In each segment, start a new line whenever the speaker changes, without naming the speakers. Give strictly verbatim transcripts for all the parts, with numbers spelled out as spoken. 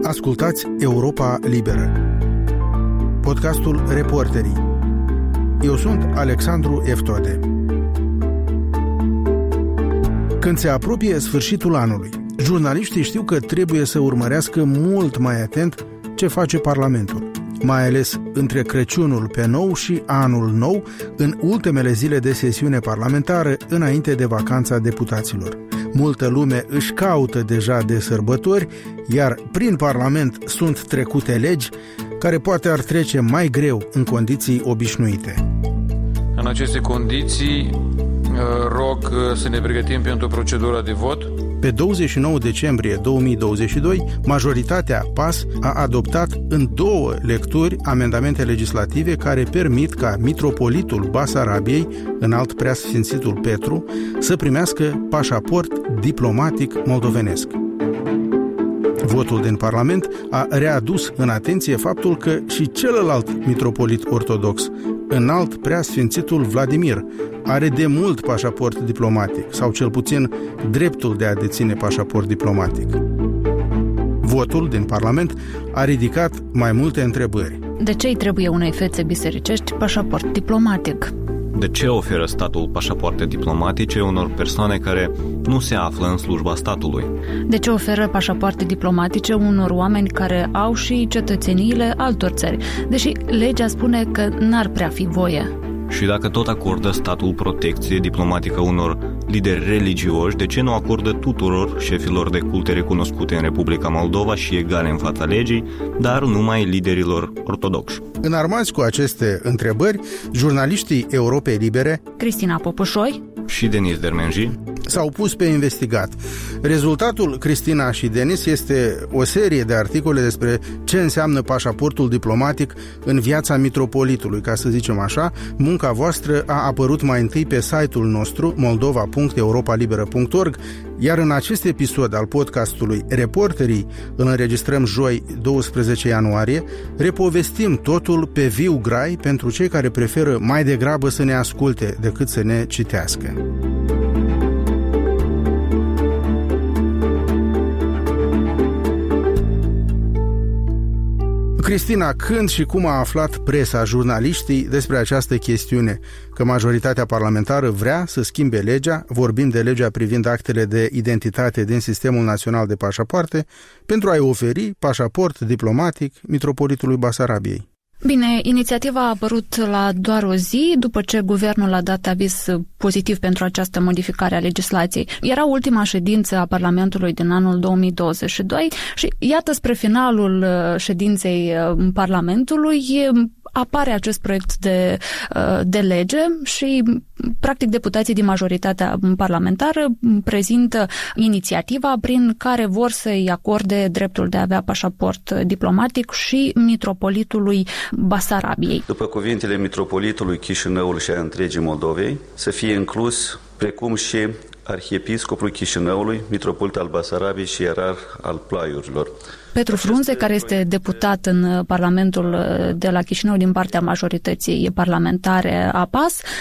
Ascultați Europa Liberă, podcastul Reporterii. Eu sunt Alexandru Eftode. Când se apropie sfârșitul anului, jurnaliștii știu că trebuie să urmărească mult mai atent ce face Parlamentul, mai ales între Crăciunul pe nou și Anul Nou, în ultimele zile de sesiune parlamentară, înainte de vacanța deputaților. Multă lume își caută deja de sărbători, iar prin Parlament sunt trecute legi care poate ar trece mai greu în condiții obișnuite.
În aceste condiții, rog să ne pregătim pentru procedura de vot.
Pe douăzeci și nouă decembrie două mii douăzeci și doi, majoritatea P A S a adoptat în două lecturi amendamente legislative care permit ca mitropolitul Basarabiei, înalt preasfințitul Petru, să primească pașaport diplomatic moldovenesc. Votul din Parlament a readus în atenție faptul că și celălalt mitropolit ortodox, înalt preasfințitul Vladimir, are de mult pașaport diplomatic, sau cel puțin dreptul de a deține pașaport diplomatic. Votul din Parlament a ridicat mai multe întrebări.
De ce îi trebuie unei fețe bisericești pașaport diplomatic?
De ce oferă statul pașapoarte diplomatice unor persoane care nu se află în slujba statului?
De ce oferă pașapoarte diplomatice unor oameni care au și cetățeniile altor țări, deși legea spune că n-ar prea fi voie?
Și dacă tot acordă statul protecție diplomatică unor lideri religioși, de ce nu acordă tuturor șefilor de culte recunoscute în Republica Moldova și egale în fața legii, dar numai liderilor ortodoxi?
Înarmați cu aceste întrebări, jurnaliștii Europei Libere,
Cristina Popușoi
și Denis Dermenji,
s-au pus pe investigat. Rezultatul, Cristina și Denis, este o serie de articole despre ce înseamnă pașaportul diplomatic în viața mitropolitului, ca să zicem așa. Munca voastră a apărut mai întâi pe site-ul nostru moldova punct europa liberă punct org, iar în acest episod al podcastului Reporterii, îl înregistrăm joi douăsprezece ianuarie, repovestim totul pe viu grai pentru cei care preferă mai degrabă să ne asculte decât să ne citească. Cristina, când și cum a aflat presa, jurnaliștii despre această chestiune, că majoritatea parlamentară vrea să schimbe legea, vorbim de legea privind actele de identitate din Sistemul Național de Pașapoarte, pentru a-i oferi pașaport diplomatic mitropolitului Basarabiei?
Bine, inițiativa a apărut la doar o zi după ce guvernul a dat aviz pozitiv pentru această modificare a legislației. Era ultima ședință a Parlamentului din anul două mii douăzeci și doi și iată, spre finalul ședinței Parlamentului apare acest proiect de, de lege și, practic, deputații din majoritatea parlamentară prezintă inițiativa prin care vor să-i acorde dreptul de a avea pașaport diplomatic și mitropolitului Basarabiei.
După cuvintele mitropolitului Chișinăului și a întregii Moldovei, să fie inclus, precum și arhiepiscopul Chișinăului, mitropolit al Basarabiei și ierarh al Plaiurilor.
Petru Frunze, care este deputat în Parlamentul de la Chișinău din partea majorității parlamentare a P A S,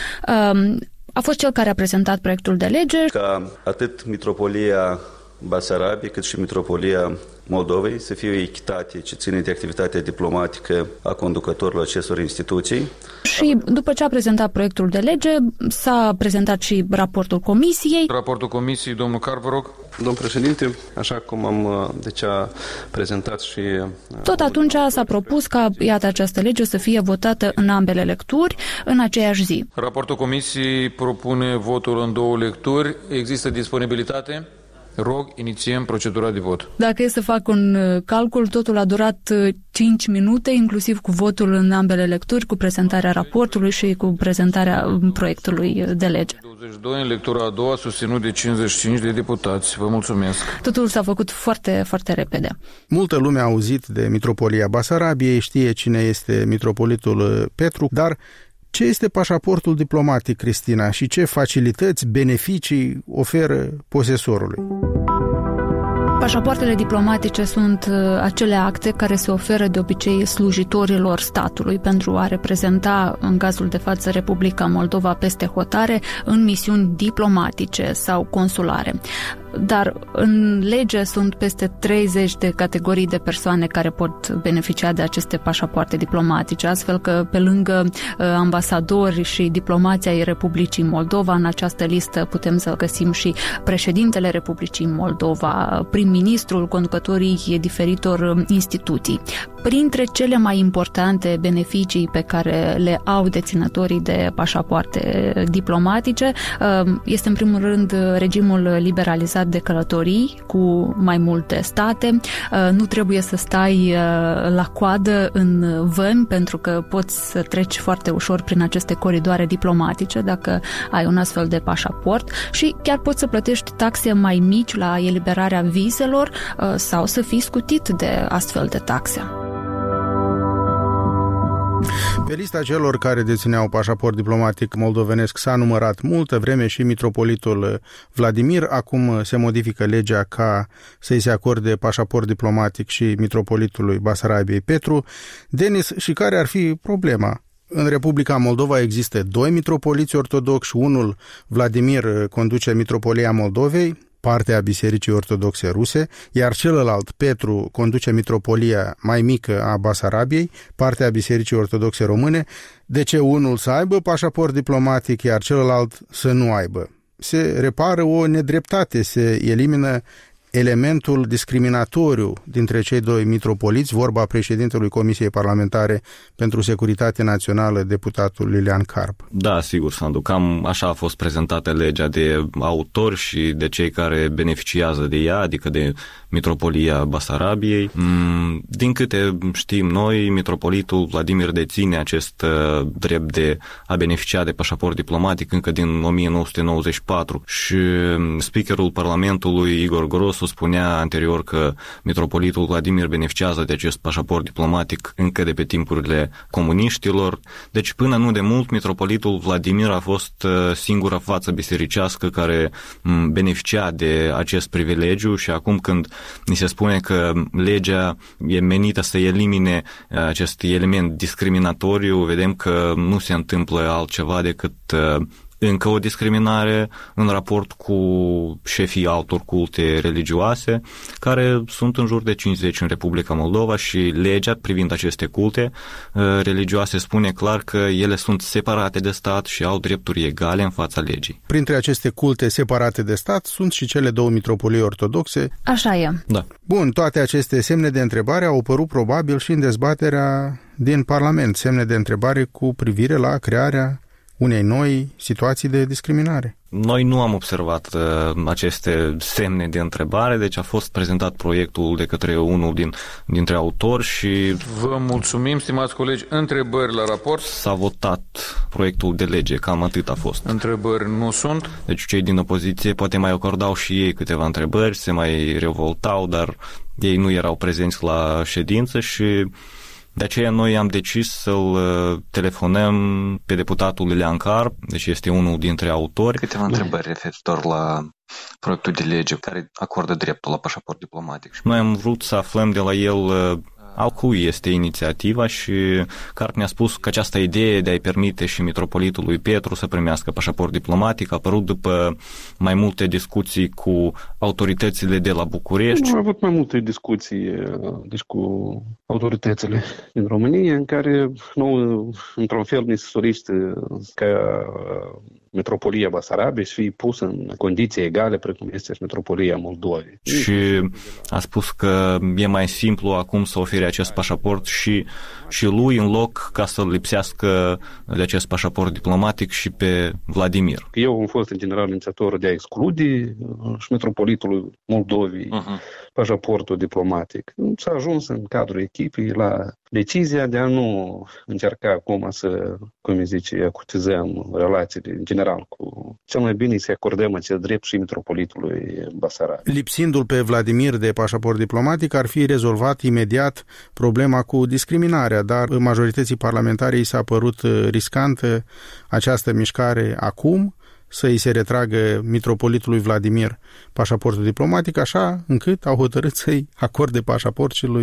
a fost cel care a prezentat proiectul de lege.
Ca atât mitropolia Basarabiei cât și mitropolia Moldovei să fie o echitate ce ține de activitatea diplomatică a conducătorilor acestor instituții.
Și după ce a prezentat proiectul de lege, s-a prezentat și raportul comisiei.
Raportul comisiei, domnul Car, vă rog.
Domnul președinte, așa cum am deci a prezentat și...
Tot atunci s-a propus ca, iată, această lege să fie votată în ambele lecturi, în aceeași zi.
Raportul comisiei propune votul în două lecturi. Există disponibilitate? Rog, inițiem procedura de vot. Dacă e să fac un calcul, totul a durat cinci minute, inclusiv cu votul în ambele lecturi, cu prezentarea raportului și cu prezentarea proiectului de lege. douăzeci și doi în lectura a doua, susținut de cincizeci și cinci de deputați. Vă mulțumesc.
Totul s-a făcut foarte, foarte repede.
Multă lume a auzit de mitropolia Basarabiei, știe cine este mitropolitul Petru, dar ce este pașaportul diplomatic, Cristina, și ce facilități, beneficii oferă posesorului?
Pașapoartele diplomatice sunt acele acte care se oferă de obicei slujitorilor statului pentru a reprezenta, în cazul de față, Republica Moldova peste hotare în misiuni diplomatice sau consulare. dar în lege sunt peste treizeci de categorii de persoane care pot beneficia de aceste pașapoarte diplomatice, astfel că pe lângă uh, ambasadori și diplomații ai Republicii Moldova, în această listă putem să găsim și președintele Republicii Moldova, prim-ministrul, conducătorii diferitor instituții. Printre cele mai importante beneficii pe care le au deținătorii de pașapoarte diplomatice este în primul rând regimul liberalizat de călătorii cu mai multe state. Nu trebuie să stai la coadă în vămi pentru că poți să treci foarte ușor prin aceste coridoare diplomatice dacă ai un astfel de pașaport și chiar poți să plătești taxe mai mici la eliberarea vizelor sau să fii scutit de astfel de taxe.
Pe lista celor care dețineau pașaport diplomatic moldovenesc s-a numărat multă vreme și mitropolitul Vladimir. Acum se modifică legea ca să-i se acorde pașaport diplomatic și mitropolitului Basarabiei Petru. Denis, și care ar fi problema? În Republica Moldova există doi mitropoliți ortodoxi, unul, Vladimir, conduce Mitropolia Moldovei, partea Bisericii Ortodoxe Ruse, iar celălalt, Petru, conduce mitropolia mai mică a Basarabiei, partea Bisericii Ortodoxe Române. De ce unul să aibă pașaport diplomatic, iar celălalt să nu aibă? Se repară o nedreptate, se elimină elementul discriminatoriu dintre cei doi mitropoliți, vorba președintelui Comisiei Parlamentare pentru Securitate Națională, deputatul Lilian Carp.
Da, sigur, Sandu, cam așa a fost prezentată legea de autori și de cei care beneficiază de ea, adică de Mitropolia Basarabiei. Din câte știm noi, mitropolitul Vladimir deține acest drept de a beneficia de pașaport diplomatic încă din o mie nouă sute nouăzeci și patru și speakerul Parlamentului, Igor Gros, spunea anterior că mitropolitul Vladimir beneficiază de acest pașaport diplomatic încă de pe timpurile comuniștilor. Deci până nu de mult mitropolitul Vladimir a fost singura față bisericească care beneficia de acest privilegiu și acum când ni se spune că legea e menită să elimine acest element discriminatoriu, vedem că nu se întâmplă altceva decât încă o discriminare în raport cu șefii altor culte religioase, care sunt în jur de cincizeci în Republica Moldova și legea privind aceste culte religioase spune clar că ele sunt separate de stat și au drepturi egale în fața legii.
Printre aceste culte separate de stat sunt și cele două mitropolii ortodoxe.
Așa e.
Da.
Bun, toate aceste semne de întrebare au apărut probabil și în dezbaterea din Parlament, semne de întrebare cu privire la crearea unei noi situații de discriminare.
Noi nu am observat uh, aceste semne de întrebare, deci a fost prezentat proiectul de către unul din, dintre autori și...
Vă mulțumim, stimați colegi. Întrebări la raport?
S-a votat proiectul de lege, cam atât a fost.
Întrebări nu sunt?
Deci cei din opoziție poate mai acordau și ei câteva întrebări, se mai revoltau, dar ei nu erau prezenți la ședință și... De aceea noi am decis să-l telefonăm pe deputatul Lilian Carp, deci este unul dintre autori.
Câteva întrebări referitor la proiectul de lege care acordă dreptul la pașaport diplomatic.
Noi am vrut să aflăm de la el al cui este inițiativa și Carp ne-a spus că această idee de a-i permite și mitropolitului Petru să primească pașaport diplomatic a apărut după mai multe discuții cu autoritățile de la București.
Am avut mai multe discuții deci cu autoritățile din România în care nou, într-un fel, ni se sorește ca Mitropolia Basarabiei să fie pusă în condiții egale precum este și Mitropolia Moldovei.
Și a spus că e mai simplu acum să ofere acest pașaport și, și lui în loc ca să lipsească de acest pașaport diplomatic și pe Vladimir.
Eu am fost în general inițiator de a exclude și Mitropolitului Moldovei uh-huh. pașaportul diplomatic. S-a ajuns în cadrul echipei la decizia de a nu încerca acum să, cum îi zice, acutizăm relațiile în general cu... Cel mai bine să acordăm acest drept și mitropolitului Basarabiei.
Lipsindu-l pe Vladimir de pașaport diplomatic, ar fi rezolvat imediat problema cu discriminarea, dar majorității parlamentare i s-a părut riscantă această mișcare acum, să îi se retragă mitropolitului Vladimir pașaportul diplomatic, așa încât au hotărât să-i acorde pașaport și lui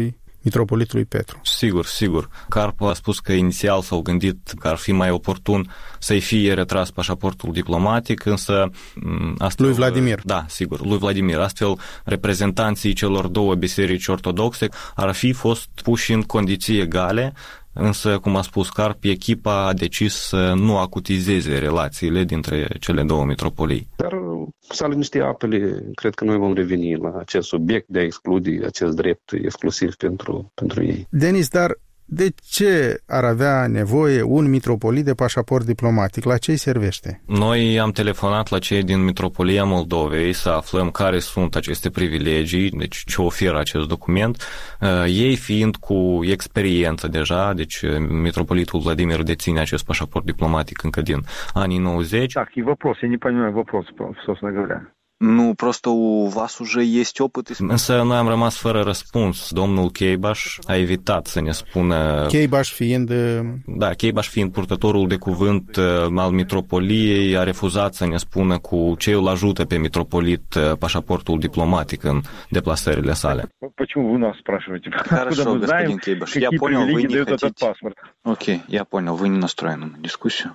mitropolitului Petru.
Sigur, sigur. Carp a spus că inițial s-au gândit că ar fi mai oportun să-i fie retras pașaportul diplomatic, însă... Astfel,
lui Vladimir.
Da, sigur, lui Vladimir. Astfel, reprezentanții celor două biserici ortodoxe ar fi fost puși în condiții egale, însă, cum a spus Carp, echipa a decis să nu acutizeze relațiile dintre cele două mitropolii.
Dar s-a liniștit apele, cred că noi vom reveni la acest subiect de a exclude acest drept exclusiv pentru, pentru ei.
Denis, dar de ce ar avea nevoie un mitropolit de pașaport diplomatic? La ce îi servește?
Noi am telefonat la cei din Mitropolia Moldovei să aflăm care sunt aceste privilegii, deci ce oferă acest document. Ei fiind cu experiență deja, deci mitropolitul Vladimir deține acest pașaport diplomatic încă din anii nouăzeci.
Так, и вопрос, я не понимаю вопрос, собственно говоря.
Ну, просто у вас уже есть опыт.
Însă noi am rămas fără răspuns. Domnul Cheibaș a evitat să ne spună...
Cheibaș fiind...
Da, Cheibaș fiind purtătorul de cuvânt al mitropoliei, a refuzat să ne spună cu ce îl ajută pe mitropolit pașaportul diplomatic în deplasările sale.
Почему вы нас спрашиваете?
Хорошо, господин Cheibaș, я понял, вы не хотите... Окей, я понял, вы не настроены на дискуссию.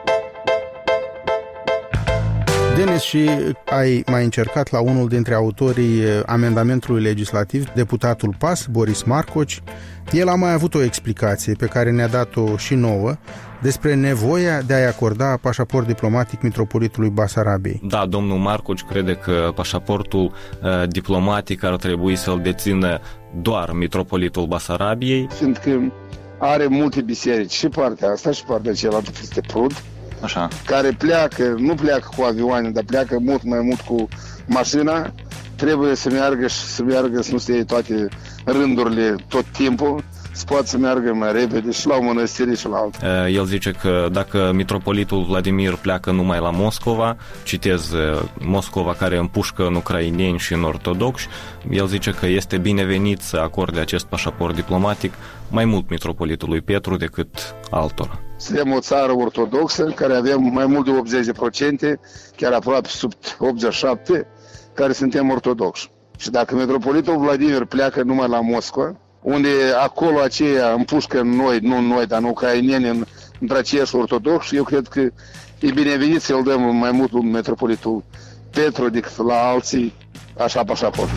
Denis, și ai mai încercat la unul dintre autorii amendamentului legislativ, deputatul P A S, Boris Marcoci. El a mai avut o explicație pe care ne-a dat-o și nouă despre nevoia de a-i acorda pașaport diplomatic mitropolitului Basarabiei.
Da, domnul Marcoci crede că pașaportul uh, diplomatic ar trebui să-l dețină doar mitropolitul Basarabiei.
Fiindcă are multe biserici, și partea asta și partea cealaltă peste Prut,
Așa.
care pleacă, nu pleacă cu avioane, dar pleacă mult mai mult cu mașina, trebuie să meargă și să meargă, să nu se iei toate rândurile tot timpul, să poată să meargă mai repede și la o mănăstire și la altă.
El zice că dacă mitropolitul Vladimir pleacă numai la Moscova, citez Moscova care împușcă în ucraineni și în ortodoxi, el zice că este binevenit să acorde acest pașaport diplomatic mai mult mitropolitului Petru decât altora.
Suntem o țară ortodoxă care avem mai mult de optzeci la sută, chiar aproape sub optzeci și șapte la sută, care suntem ortodoxi. Și dacă mitropolitul Vladimir pleacă numai la Moscova, unde acolo aceia împușcă noi, nu noi, dar în ucraineni, între aceiași ortodoxi, eu cred că e binevenit să-l dăm mai mult lui mitropolitul Petru decât la alții, așa pașaport.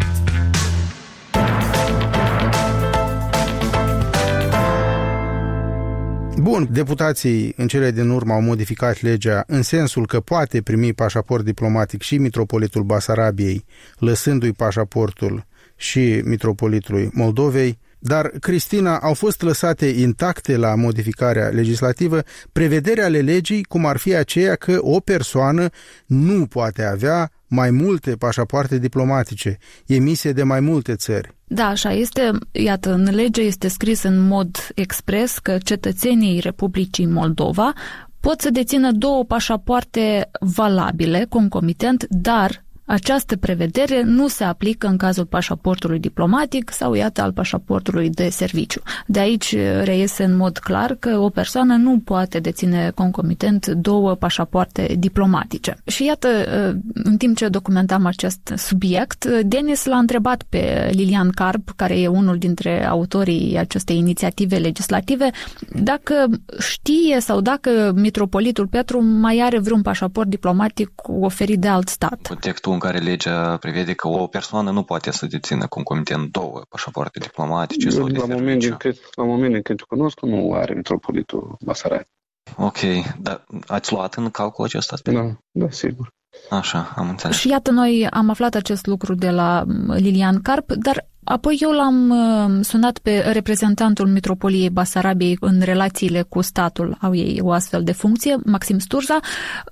Bun, deputații în cele din urmă au modificat legea în sensul că poate primi pașaport diplomatic și mitropolitul Basarabiei, lăsându-i pașaportul și mitropolitului Moldovei, dar, Cristina, au fost lăsate intacte la modificarea legislativă prevederi ale legii, cum ar fi aceea că o persoană nu poate avea mai multe pașapoarte diplomatice, emise de mai multe țări.
Da, așa este. Iată, în lege este scris în mod expres că cetățenii Republicii Moldova pot să dețină două pașapoarte valabile, concomitent, dar această prevedere nu se aplică în cazul pașaportului diplomatic sau, iată, al pașaportului de serviciu. De aici reiese în mod clar că o persoană nu poate deține concomitent două pașapoarte diplomatice. Și iată, în timp ce documentam acest subiect, Denis l-a întrebat pe Lilian Carp, care e unul dintre autorii acestei inițiative legislative, dacă știe sau dacă mitropolitul Petru mai are vreun pașaport diplomatic oferit de alt stat.
Textul în care legea prevede că o persoană nu poate să dețină concomitent două pașapoarte diplomatice sau de
la
serviciu.
Moment cât, la momentul în când cunosc, nu are mitropolitul Basarabiei.
Ok, dar ați luat în calcul acest aspect?
Da, da, sigur.
Așa, am înțeles.
Și iată, noi am aflat acest lucru de la Lilian Carp, dar apoi eu l-am sunat pe reprezentantul Mitropoliei Basarabiei în relațiile cu statul, au ei o astfel de funcție, Maxim Sturza,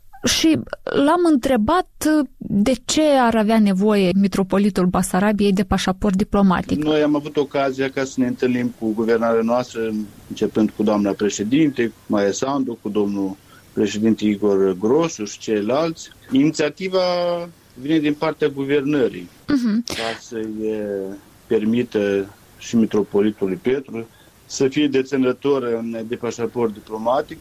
și l-am întrebat de ce ar avea nevoie mitropolitul Basarabiei de pașaport diplomatic.
Noi am avut ocazia ca să ne întâlnim cu guvernarea noastră, începând cu doamna președinte, cu Maia Sandu, cu domnul președinte Igor Grosu și ceilalți. Inițiativa vine din partea guvernării, uh-huh. ca să-i permită și mitropolitului Petru să fie deținător de pașaport diplomatic.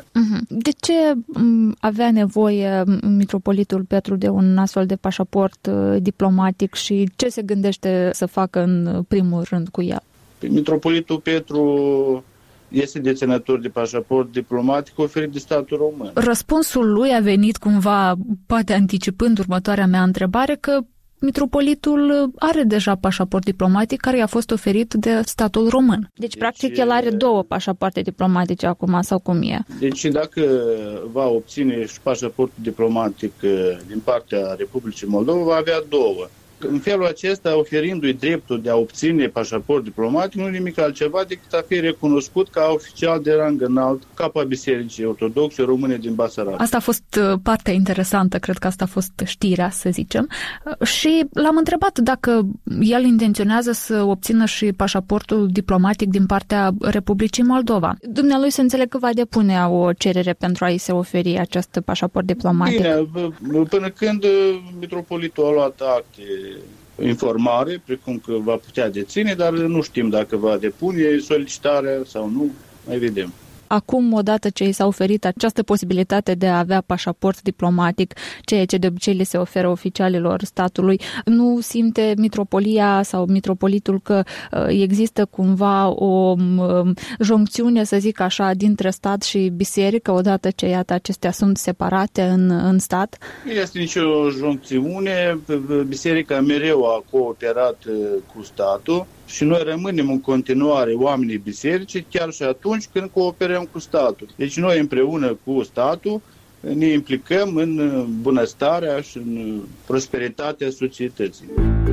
De ce avea nevoie mitropolitul Petru de un astfel de pașaport diplomatic și ce se gândește să facă în primul rând cu el?
Mitropolitul Petru este deținător de pașaport diplomatic oferit de statul român.
Răspunsul lui a venit cumva, poate anticipând următoarea mea întrebare, că mitropolitul are deja pașaport diplomatic care i-a fost oferit de statul român. Deci, deci practic, el are două pașapoarte diplomatice acum, sau cum e?
Deci, dacă va obține și pașaportul diplomatic din partea Republicii Moldova, va avea două. În felul acesta, oferindu-i dreptul de a obține pașaport diplomatic, nu nimic altceva decât a fi recunoscut ca oficial de rang înalt, capa Bisericii Ortodoxe Române din Basarabia.
Asta a fost partea interesantă, cred că asta a fost știrea, să zicem. Și l-am întrebat dacă el intenționează să obțină și pașaportul diplomatic din partea Republicii Moldova. Dumnealui se înțeleg că va depune o cerere pentru a-i se oferi acest pașaport diplomatic.
Bine, până când mitropolitul a luat acte informare, precum că va putea deține, dar nu știm dacă va depune solicitarea sau nu, mai vedem.
Acum, odată ce i s-a oferit această posibilitate de a avea pașaport diplomatic, ceea ce de obicei le se oferă oficialilor statului, nu simte mitropolia sau mitropolitul că există cumva o joncțiune, să zic așa, dintre stat și biserică, odată ce, iată, acestea sunt separate în, în stat?
Nu este nicio joncțiune. Biserica mereu a cooperat cu statul și noi rămânem în continuare oamenii bisericii, chiar și atunci când cooperăm cu statul. Deci noi împreună cu statul ne implicăm în bunăstarea și în prosperitatea societății.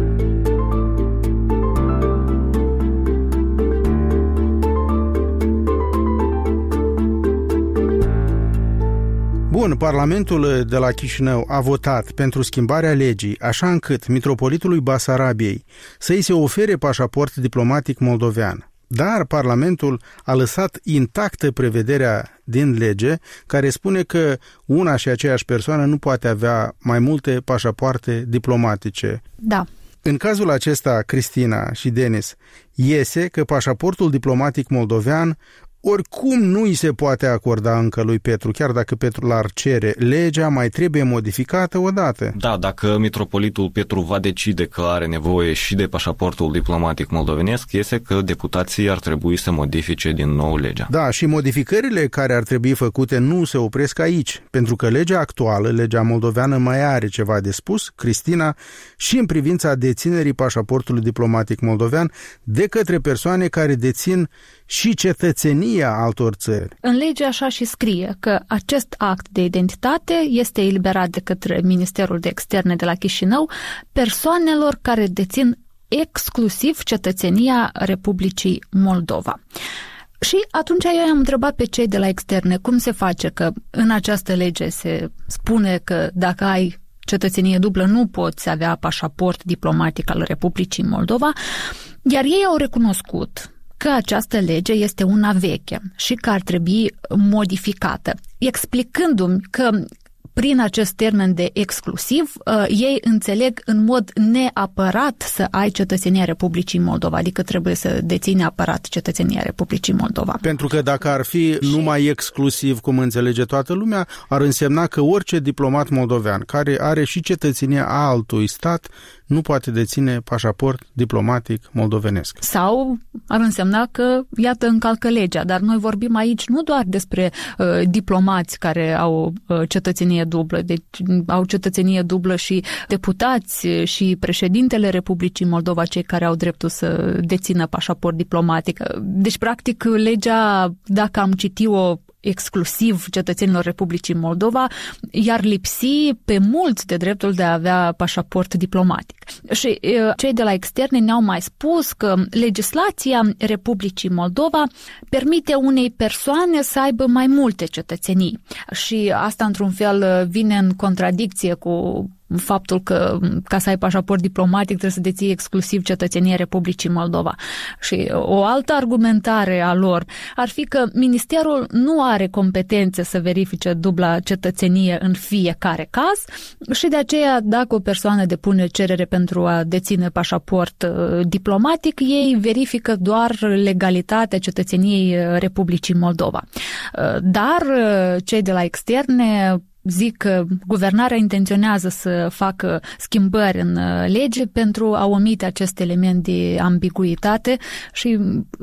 Bun, Parlamentul de la Chișinău a votat pentru schimbarea legii, așa încât mitropolitului Basarabiei să-i se ofere pașaport diplomatic moldovean. Dar Parlamentul a lăsat intactă prevederea din lege care spune că una și aceeași persoană nu poate avea mai multe pașapoarte diplomatice.
Da.
În cazul acesta, Cristina și Denis, iese că pașaportul diplomatic moldovean oricum nu îi se poate acorda încă lui Petru, chiar dacă Petru l-ar cere. Legea mai trebuie modificată odată.
Da, dacă mitropolitul Petru va decide că are nevoie și de pașaportul diplomatic moldovenesc, iese că deputații ar trebui să modifice din nou legea.
Da, și modificările care ar trebui făcute nu se opresc aici, pentru că legea actuală, legea moldoveană, mai are ceva de spus, Cristina, și în privința deținerii pașaportului diplomatic moldovean de către persoane care dețin și cetățenia altor țări.
În lege așa și scrie că acest act de identitate este eliberat de către Ministerul de Externe de la Chișinău persoanelor care dețin exclusiv cetățenia Republicii Moldova. Și atunci eu i-am întrebat pe cei de la Externe cum se face că în această lege se spune că dacă ai cetățenie dublă nu poți avea pașaport diplomatic al Republicii Moldova, iar ei au recunoscut că această lege este una veche și că ar trebui modificată, explicându-mi că prin acest termen de exclusiv, ei înțeleg în mod neapărat să ai cetățenia Republicii Moldova, adică trebuie să deții neapărat cetățenia Republicii Moldova.
Pentru că dacă ar fi numai exclusiv, cum înțelege toată lumea, ar însemna că orice diplomat moldovean care are și cetățenia altui stat nu poate deține pașaport diplomatic moldovenesc.
Sau ar însemna că, iată, încalcă legea, dar noi vorbim aici nu doar despre uh, diplomați care au uh, cetățenie dublă, deci au cetățenie dublă și deputați și președintele Republicii Moldova, cei care au dreptul să dețină pașaport diplomatic. Deci, practic, legea, dacă am citit-o exclusiv cetățenilor Republicii Moldova, iar lipsi pe mulți de dreptul de a avea pașaport diplomatic. Și cei de la Externe ne-au mai spus că legislația Republicii Moldova permite unei persoane să aibă mai multe cetățenii. Și asta, într-un fel, vine în contradicție cu faptul că ca să ai pașaport diplomatic trebuie să deții exclusiv cetățenia Republicii Moldova. Și o altă argumentare a lor ar fi că ministerul nu are competențe să verifice dubla cetățenie în fiecare caz și de aceea dacă o persoană depune cerere pentru a deține pașaport diplomatic, ei verifică doar legalitatea cetățeniei Republicii Moldova. Dar cei de la Externe zic că guvernarea intenționează să facă schimbări în lege pentru a omite acest element de ambiguitate și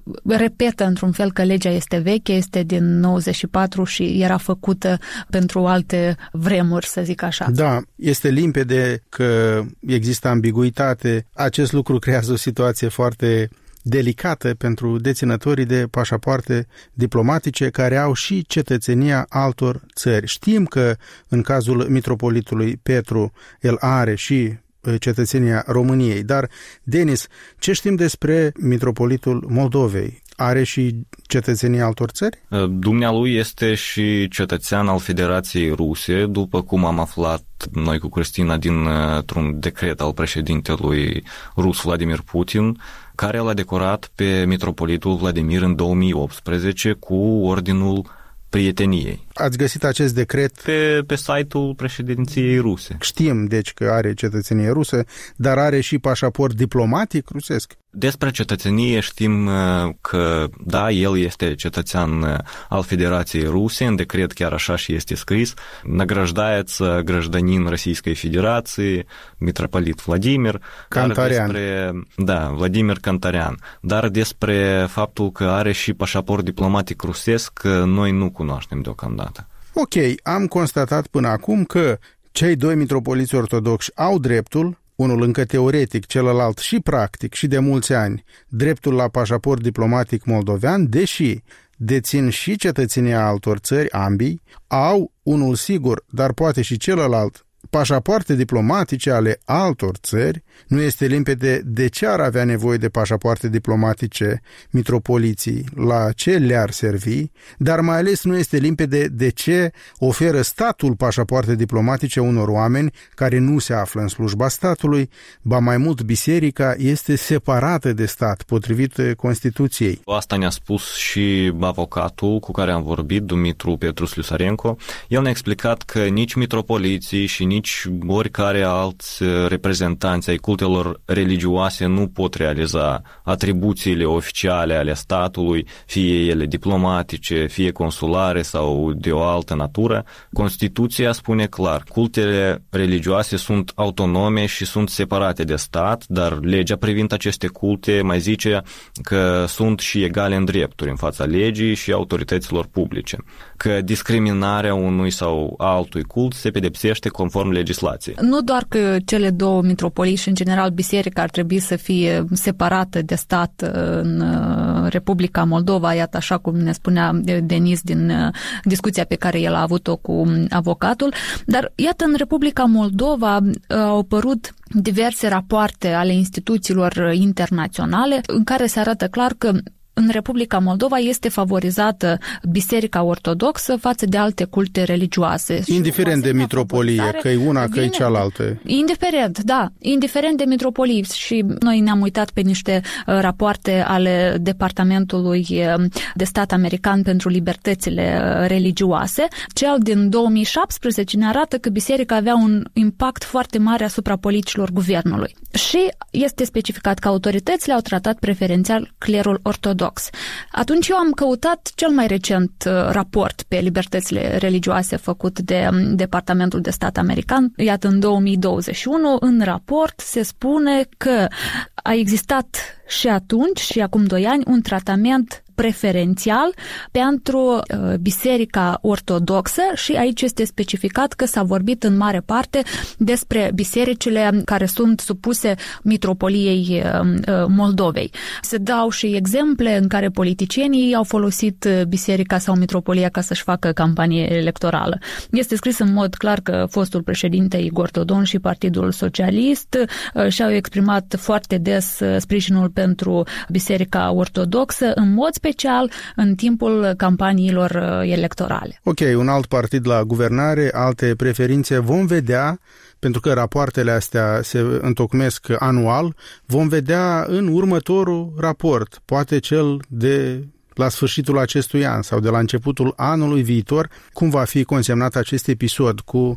repetă într-un fel că legea este veche, este din nouăzeci și patru și era făcută pentru alte vremuri, să zic așa.
Da, este limpede că există ambiguitate. Acest lucru creează o situație foarte delicată pentru deținătorii de pașapoarte diplomatice care au și cetățenia altor țări. Știm că în cazul mitropolitului Petru el are și cetățenia României, dar, Denis, ce știm despre mitropolitul Moldovei? Are și cetățenia altor țări?
Dumnealui este și cetățean al Federației Ruse, după cum am aflat noi cu Cristina dintr-un decret al președintelui rus Vladimir Putin, care l-a decorat pe mitropolitul Vladimir în două mii optsprezece cu Ordinul Prieteniei.
Ați găsit acest decret?
Pe, pe site-ul președinției ruse.
Știm, deci, că are cetățenie rusă, dar are și pașaport diplomatic rusesc?
Despre cetățenie știm că, da, el este cetățean al Федерации Рuse, în decret chiar așa și este scris, награждается гражданин Российской Федерации, mitropolit Vladimir,
Cantarian.
Despre, da, Vladimir Cantarian. Dar despre faptul că are și pașaport diplomatic rusesc, noi nu cunoaștem deocamdată.
Ok, am constatat până acum că cei doi mitropoliți ortodoxi au dreptul, unul încă teoretic, celălalt și practic și de mulți ani, dreptul la pașaport diplomatic moldovean, deși dețin și cetățenia altor țări, ambii, au unul sigur, dar poate și celălalt, pașapoarte diplomatice ale altor țări. Nu este limpede de ce ar avea nevoie de pașapoarte diplomatice mitropoliții, la ce le-ar servi, dar mai ales nu este limpede de ce oferă statul pașapoarte diplomatice unor oameni care nu se află în slujba statului, ba mai mult biserica este separată de stat, potrivit Constituției.
Asta ne-a spus și avocatul cu care am vorbit, Dumitru Petru Sliusarenko. El ne-a explicat că nici mitropoliții și nici oricare alți reprezentanți ai cultelor religioase nu pot realiza atribuțiile oficiale ale statului, fie ele diplomatice, fie consulare sau de o altă natură. Constituția spune clar, cultele religioase sunt autonome și sunt separate de stat, dar legea privind aceste culte mai zice că sunt și egale în drepturi în fața legii și autorităților publice, că discriminarea unui sau altui cult se pedepsește conform legislației.
Nu doar că cele două mitropolii și în general biserica ar trebui să fie separată de stat în Republica Moldova, iată așa cum ne spunea Denis din discuția pe care el a avut-o cu avocatul, dar iată în Republica Moldova au apărut diverse rapoarte ale instituțiilor internaționale în care se arată clar că în Republica Moldova este favorizată Biserica Ortodoxă față de alte culte religioase.
Indiferent de mitropolie, că e una, că e cealaltă.
Indiferent, da. Indiferent de mitropolie. Și noi ne-am uitat pe niște rapoarte ale Departamentului de Stat American pentru Libertățile Religioase. Cel din două mii șaptesprezece ne arată că biserica avea un impact foarte mare asupra politicilor guvernului. Și este specificat că autoritățile au tratat preferențial clerul ortodox. Atunci eu am căutat cel mai recent raport pe libertățile religioase făcut de Departamentul de Stat American. Iată, în două mii douăzeci și unu, în raport se spune că a existat și atunci, și acum doi ani, un tratament preferențial pentru uh, Biserica Ortodoxă și aici este specificat că s-a vorbit în mare parte despre bisericile care sunt supuse mitropoliei uh, Moldovei. Se dau și exemple în care politicienii au folosit biserica sau mitropolia ca să-și facă campanie electorală. Este scris în mod clar că fostul președinte Igor Dodon și Partidul Socialist uh, și-au exprimat foarte des uh, sprijinul pentru Biserica Ortodoxă, în mod special în timpul campaniilor electorale.
Ok, un alt partid la guvernare, alte preferințe, vom vedea, pentru că rapoartele astea se întocmesc anual, vom vedea în următorul raport, poate cel de la sfârșitul acestui an sau de la începutul anului viitor, cum va fi consemnat acest episod cu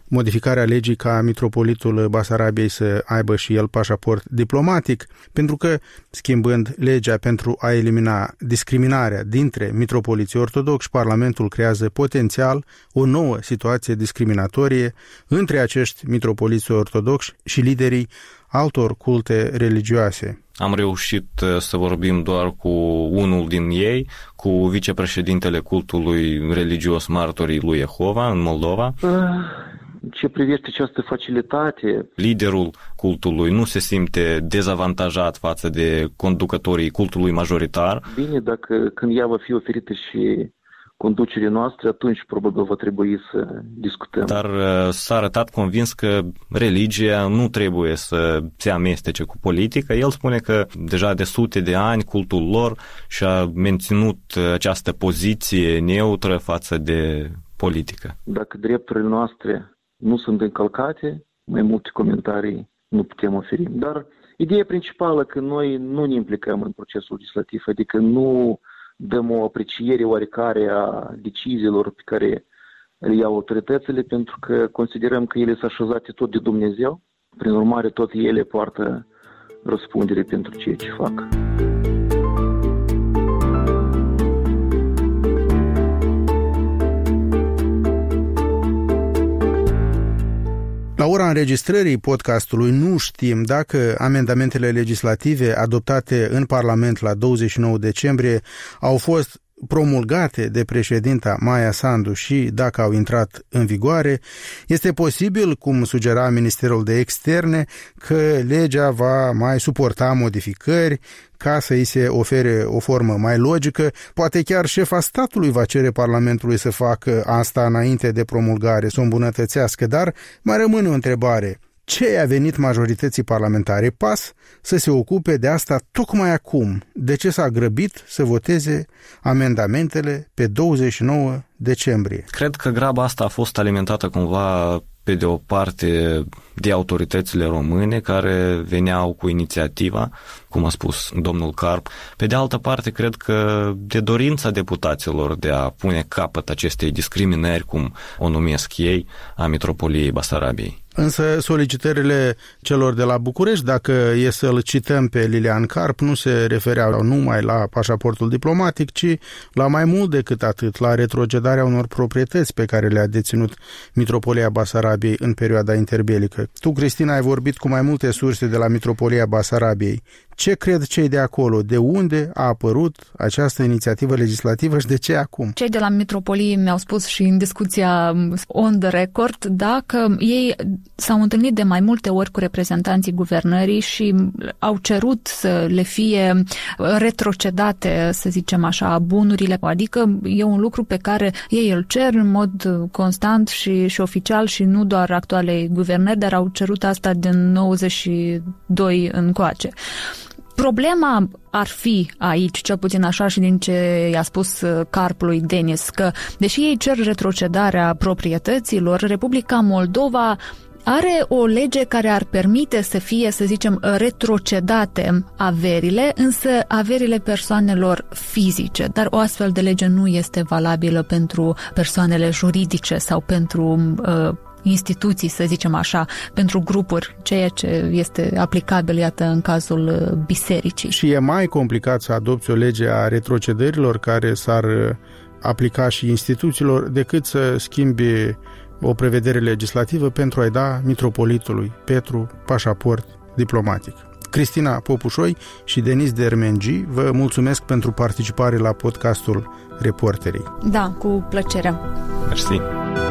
modificarea legii ca mitropolitul Basarabiei să aibă și el pașaport diplomatic, pentru că, schimbând legea pentru a elimina discriminarea dintre mitropoliții ortodoxi, Parlamentul creează potențial o nouă situație discriminatorie între acești mitropoliți ortodoxi și liderii altor culte religioase.
Am reușit să vorbim doar cu unul din ei, cu vicepreședintele cultului religios Martorii lui Jehova în Moldova.
Ce privește această facilitate,
liderul cultului nu se simte dezavantajat față de conducătorii cultului majoritar.
Bine, dacă când ea va fi oferită și conducerea noastră, atunci probabil va trebui să discutăm.
Dar s-a arătat convins că religia nu trebuie să se amestece cu politica. El spune că deja de sute de ani cultul lor și-a menținut această poziție neutră față de politică.
Dacă drepturile noastre nu sunt încălcate, mai multe comentarii nu putem oferi. Dar ideea principală că noi nu ne implicăm în procesul legislativ, adică nu dăm o apreciere oarecare a deciziilor pe care le iau autoritățile, pentru că considerăm că ele sunt așezate tot de Dumnezeu. Prin urmare, tot ele poartă răspundere pentru ceea ce fac.
La ora înregistrării podcastului nu știm dacă amendamentele legislative adoptate în Parlament la douăzeci și nouă decembrie au fost promulgate de președinta Maia Sandu și dacă au intrat în vigoare. Este posibil, cum sugera Ministerul de Externe, că legea va mai suporta modificări ca să îi se ofere o formă mai logică. Poate chiar șefa statului va cere Parlamentului să facă asta înainte de promulgare, să o îmbunătățească, dar mai rămâne o întrebare. Ce a venit majorității parlamentare P A S să se ocupe de asta tocmai acum? De ce s-a grăbit să voteze amendamentele pe douăzeci și nouă decembrie?
Cred că graba asta a fost alimentată cumva pe de o parte de autoritățile române care veneau cu inițiativa, cum a spus domnul Carp. Pe de altă parte, cred că de dorința deputaților de a pune capăt acestei discriminări, cum o numesc ei, a Mitropoliei Basarabiei.
Însă solicitările celor de la București, dacă e să-l cităm pe Lilian Carp, nu se refereau numai la pașaportul diplomatic, ci la mai mult decât atât, la retrocedarea unor proprietăți pe care le-a deținut Mitropolia Basarabiei în perioada interbelică. Tu, Cristina, ai vorbit cu mai multe surse de la Mitropolia Basarabiei. Ce cred cei de acolo? De unde a apărut această inițiativă legislativă și de ce acum?
Cei de la Mitropolie mi-au spus și în discuția on the record, da, că ei s-au întâlnit de mai multe ori cu reprezentanții guvernării și au cerut să le fie retrocedate, să zicem așa, bunurile. Adică e un lucru pe care ei îl cer în mod constant și, și oficial și nu doar actualei guvernări, dar au cerut asta din nouăzeci și doi încoace. Problema ar fi aici, cel puțin așa și din ce i-a spus Carpului Denis, că deși ei cer retrocedarea proprietăților, Republica Moldova are o lege care ar permite să fie, să zicem, retrocedate averile, însă averile persoanelor fizice. Dar o astfel de lege nu este valabilă pentru persoanele juridice sau pentru uh, instituții, să zicem așa, pentru grupuri, ceea ce este aplicabil, iată, în cazul bisericii.
Și e mai complicat să adopți o lege a retrocedărilor care s-ar aplica și instituțiilor decât să schimbi o prevedere legislativă pentru a-i da mitropolitului Petru pașaport diplomatic. Cristina Popușoi și Denis Dermengi, vă mulțumesc pentru participare la podcastul Reporterii.
Da, cu plăcere.
Mersi.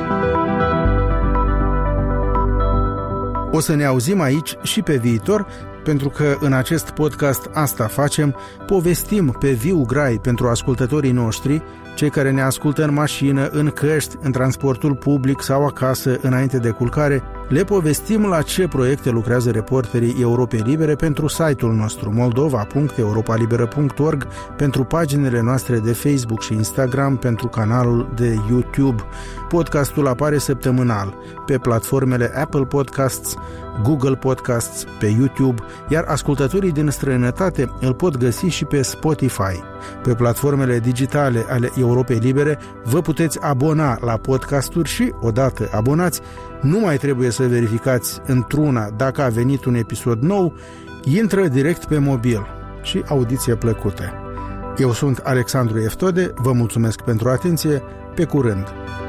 O să ne auzim aici și pe viitor, pentru că în acest podcast asta facem, povestim pe viu grai pentru ascultătorii noștri, cei care ne ascultă în mașină, în căști, în transportul public sau acasă înainte de culcare, le povestim la ce proiecte lucrează reporterii Europei Libere pentru site-ul nostru moldova punct europa liberă punct org, pentru paginile noastre de Facebook și Instagram, pentru canalul de YouTube. Podcastul apare săptămânal pe platformele Apple Podcasts, Google Podcasts, pe YouTube, iar ascultătorii din străinătate îl pot găsi și pe Spotify. Pe platformele digitale ale Europei Libere vă puteți abona la podcasturi și, odată abonați, nu mai trebuie să verificați într-una dacă a venit un episod nou, intră direct pe mobil și audiție plăcută. Eu sunt Alexandru Eftode, vă mulțumesc pentru atenție, pe curând!